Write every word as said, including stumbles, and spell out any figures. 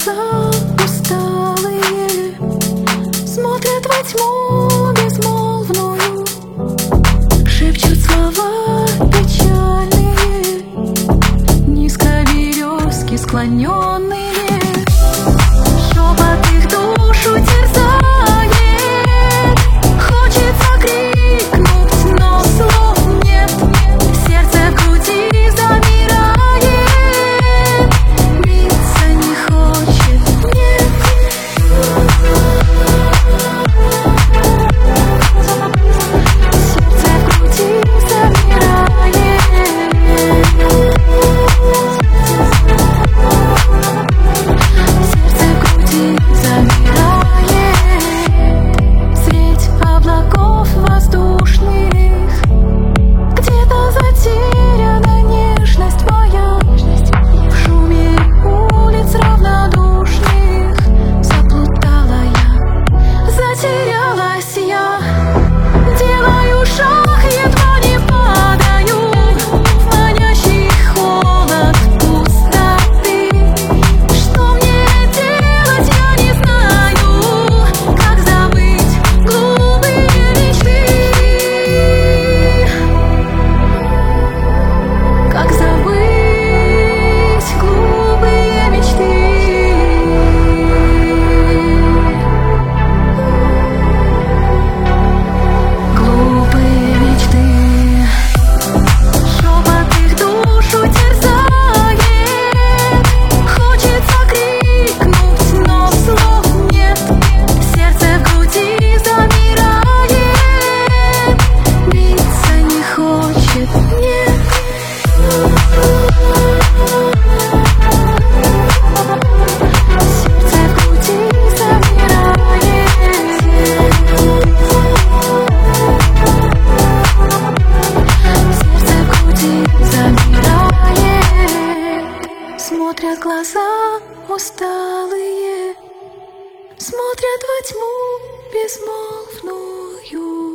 глаза усталые, смотрят во тьму безмолвную, шепчут слова печальные, низко березки склоненные. Шепот их душу терзает, хочется крикнуть, но слов нет. Сердце в груди замирает, биться не хочет, нет. Сердце в груди замирает, сердце в груди замирает. Средь облаков воздушных где-то затеряна нежность моя. В шуме улиц равнодушных заплутала я, затерялась я. Делаю шаг, едва не падаю в манящий холод пустоты. Что мне делать, я не знаю, как забыть глупые мечты. Как забыть глупые мечты. Глупые мечты. Шепот их душу терзает, хочется крикнуть, но слов нет. Сердце в груди замирает, биться не хочет, нет. Сердце в груди замирает, сердце в груди замирает. Смотрят глаза усталые, смотрят во тьму безмолвную.